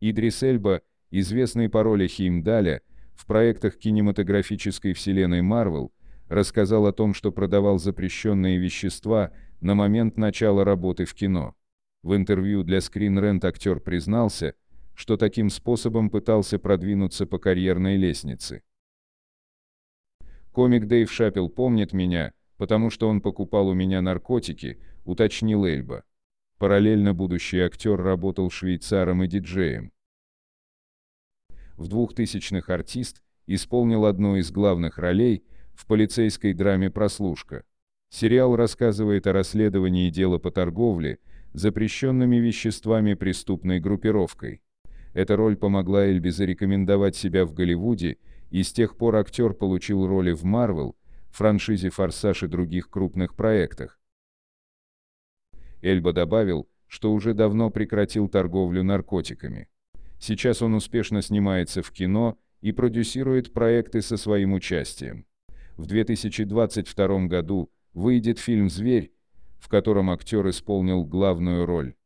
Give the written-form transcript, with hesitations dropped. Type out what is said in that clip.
Идрис Эльба, известный по роли Хеймдаля в проектах кинематографической вселенной Marvel, рассказал о том, что продавал запрещенные вещества на момент начала работы в кино. В интервью для Screen Rant актер признался, что таким способом пытался продвинуться по карьерной лестнице. «Комик Дэйв Шапел помнит меня, потому что он покупал у меня наркотики», — уточнил Эльба. Параллельно будущий актер работал швейцаром и диджеем. В 2000-х артист исполнил одну из главных ролей в полицейской драме «Прослушка». Сериал рассказывает о расследовании дела по торговле запрещенными веществами преступной группировкой. Эта роль помогла Эльбе зарекомендовать себя в Голливуде, и с тех пор актер получил роли в Marvel, франшизе «Форсаж» и других крупных проектах. Эльба добавил, что уже давно прекратил торговлю наркотиками. Сейчас он успешно снимается в кино и продюсирует проекты со своим участием. В 2022 году выйдет фильм «Зверь», в котором актер исполнил главную роль.